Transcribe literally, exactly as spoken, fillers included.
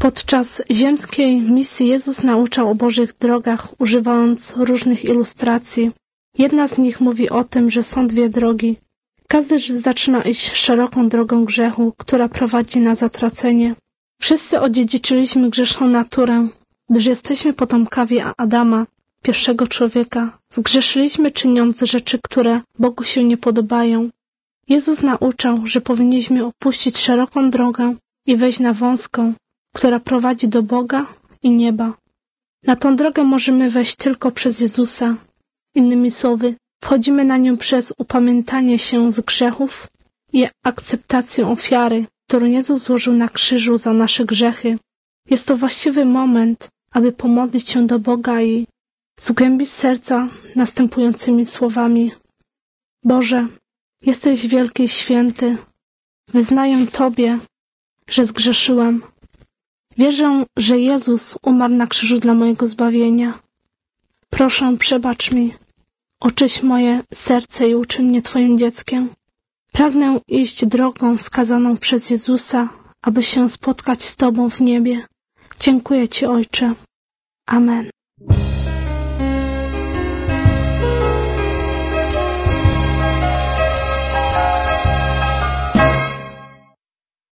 Podczas ziemskiej misji Jezus nauczał o Bożych drogach, używając różnych ilustracji. Jedna z nich mówi o tym, że są dwie drogi. Każdy zaczyna iść szeroką drogą grzechu, która prowadzi na zatracenie. Wszyscy odziedziczyliśmy grzeszną naturę, gdyż jesteśmy potomkami Adama, pierwszego człowieka. Zgrzeszyliśmy, czyniąc rzeczy, które Bogu się nie podobają. Jezus nauczał, że powinniśmy opuścić szeroką drogę i wejść na wąską, która prowadzi do Boga i nieba. Na tą drogę możemy wejść tylko przez Jezusa. Innymi słowy, wchodzimy na nią przez upamiętanie się z grzechów i akceptację ofiary, którą Jezus złożył na krzyżu za nasze grzechy. Jest to właściwy moment, aby pomodlić się do Boga i zgłębić serca następującymi słowami. Boże, jesteś wielki i święty. Wyznaję Tobie, że zgrzeszyłem. Wierzę, że Jezus umarł na krzyżu dla mojego zbawienia. Proszę, przebacz mi. Oczyść moje serce i uczyń mnie Twoim dzieckiem. Pragnę iść drogą wskazaną przez Jezusa, aby się spotkać z Tobą w niebie. Dziękuję Ci, Ojcze. Amen.